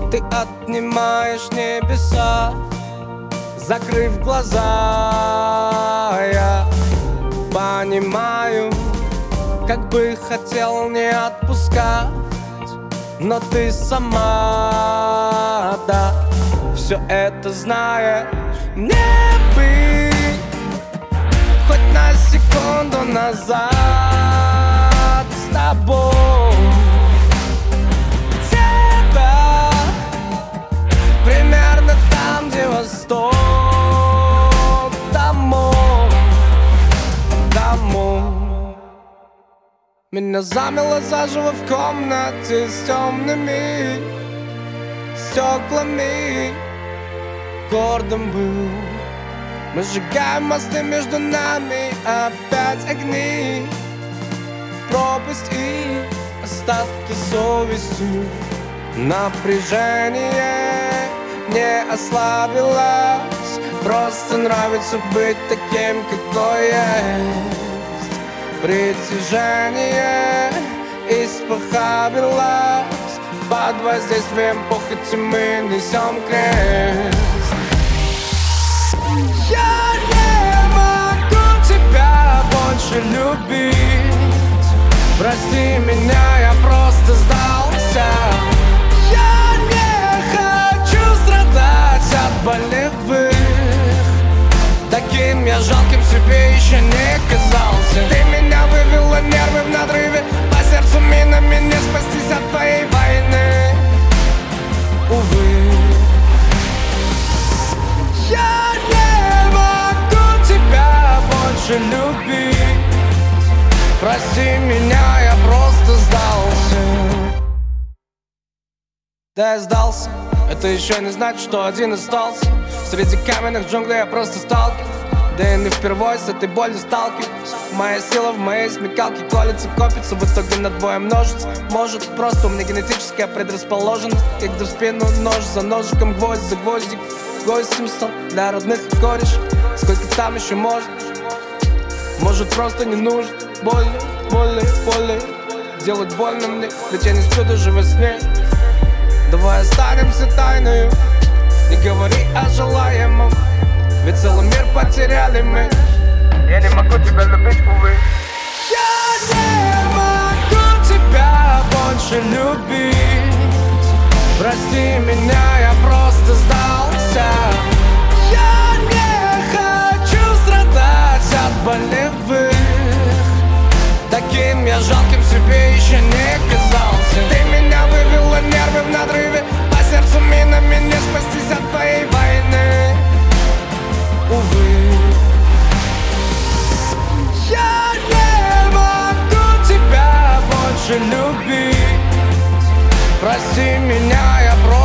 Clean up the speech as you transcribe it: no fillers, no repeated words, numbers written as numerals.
Ты отнимаешь небеса, закрыв глаза. Я понимаю, как бы хотел не отпускать, но ты сама, да, все это знаешь. Мне бы хоть на секунду назад с тобой. Тебя примерно там, где восток. Домой. Меня замело заживо в комнате с темными стеклами. Гордым был. Мы сжигаем мосты между нами, опять огни, пропасть и остатки совести. Напряжение не ослабилось, просто нравится быть таким, какой есть. Притяжение испохабилось, под воздействием похоти мы несем крест. Я не могу тебя больше любить. Прости меня, я просто сдался. Я не хочу страдать от болевых. Таким я жалким себе еще не казался. Ты меня вывела, нервы в надрыве, по сердцу минами не спастись от твоей войны. Увы, я не могу тебя больше любить. Прости меня, я просто сдался. Да, я сдался. Это еще не значит, что один остался. Среди каменных джунглей я просто сталкер. Да и не впервой с этой болью сталкиваюсь. Моя сила в моей смекалке колется, копится, в итоге на двое множится. Может, просто у меня генетическая предрасположенность, когда в спину нож за ножиком, гвоздь за гвоздик. Гостем стал для родных и корешей. Сколько там еще можно? Может, просто не нужно. Больно, больно, больно делать больно мне, ведь я не сплю даже во сне. Давай останемся тайною, не говори о желаемом, ведь целый мир потеряли мы. Я не могу тебя любить, увы. Я не могу тебя больше любить. Прости меня, я просто сдался. Я не хочу страдать от болевых. Таким я жалким себе еще не казался. Ты меня вывела, нервы в надрыве, по сердцу минами не спастись от твоей войны. Увы, я не могу тебя больше любить. Прости меня, я просто